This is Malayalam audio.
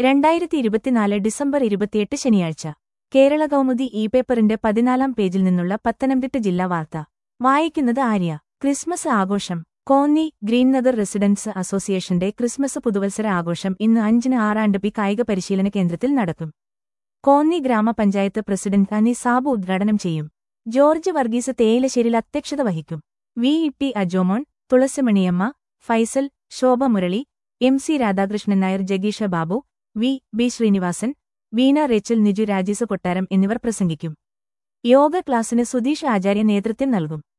2024 ഡിസംബർ 28 ശനിയാഴ്ച കേരള കൗമുദി പേപ്പറിന്റെ 14-ാം പേജിൽ നിന്നുള്ള പത്തനംതിട്ട ജില്ലാ വാർത്ത വായിക്കുന്നത് ആര്യ. ക്രിസ്മസ് ആഘോഷം. കോന്നി ഗ്രീൻനഗർ റെസിഡൻസ് അസോസിയേഷന്റെ ക്രിസ്മസ് പുതുവത്സര ആഘോഷം ഇന്ന് 5-ന് ആറാണ്ടപി കായിക പരിശീലന കേന്ദ്രത്തിൽ നടക്കും. കോന്നി ഗ്രാമപഞ്ചായത്ത് പ്രസിഡന്റ് അനി സാബു ഉദ്ഘാടനം ചെയ്യും. ജോർജ് വർഗീസ് തേയിലശ്ശേരിൽ അധ്യക്ഷത വഹിക്കും. വി അജോമോൻ, തുളസിമണിയമ്മ, ഫൈസൽ, ശോഭ മുരളി, MC രാധാകൃഷ്ണൻ നായർ, ജഗീഷ ബാബു, ബി ശ്രീനിവാസൻ, വീണ റേച്ചൽ, നിജു രാജീസ് കൊട്ടാരം എന്നിവർ പ്രസംഗിക്കും. യോഗ ക്ലാസിന് സുധീഷ് ആചാര്യ നേതൃത്വം നൽകും.